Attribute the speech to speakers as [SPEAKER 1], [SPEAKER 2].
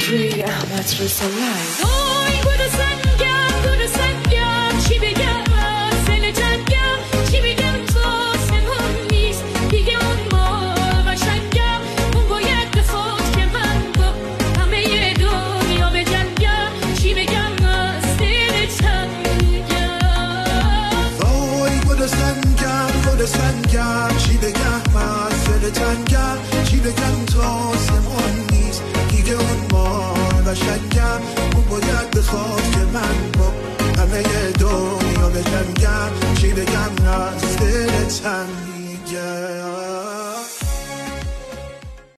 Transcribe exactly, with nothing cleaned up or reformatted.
[SPEAKER 1] Free احمد رضا لایو.
[SPEAKER 2] وای گل سنگم گل سنگم چی بگم سل جنگم چی بگم تو سمون نیست دیگه اون ما قشنگم اون باید بخواد که من با همه دنیا بجنگم چی بگم از دل تنگم.
[SPEAKER 3] وای گل سنگم گل سنگم چی بگم از دل تنگم چی بگم تو سمون نیست دیگه اون ما قشنگم اون باید بخواد که من با همه دنیا بجنگم چی بگم از دل تنگم.